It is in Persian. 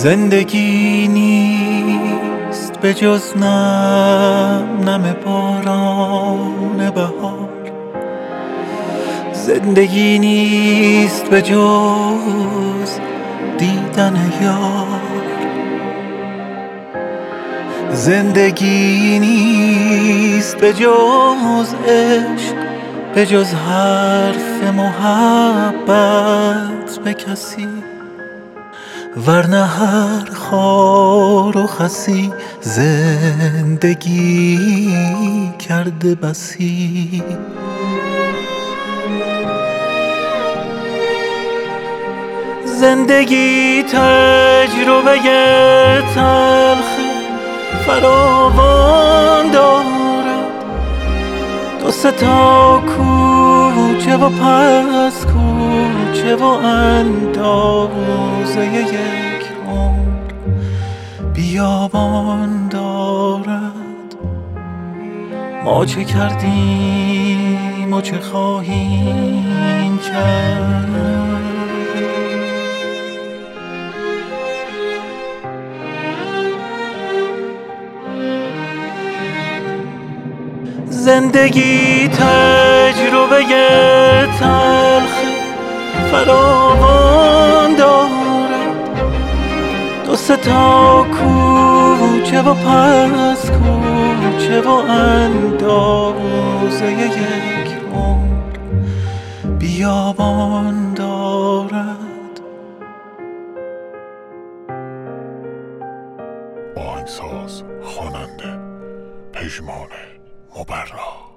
زندگی نیست به جز نم باران بهار. زندگی نیست به جز دیدن یار. زندگی نیست به جز عشق، به جز حرف محبت به کسی، ورنه هر خار و خسی زندگی کرده بسی. زندگی تجربه تلخ فراوان دارد، دو سه تا کوچه و پس کوچه و اندازه یک عمر بیابان دارد. ما چه کردیم و چه خواهیم کرد؟ زندگی تجربه تلخ فراوان دارد، دو سه تا کوچه و پس کوچه و اندازه یک عمر بیابان دارد. آهنگساز خواننده پژمان مبرا.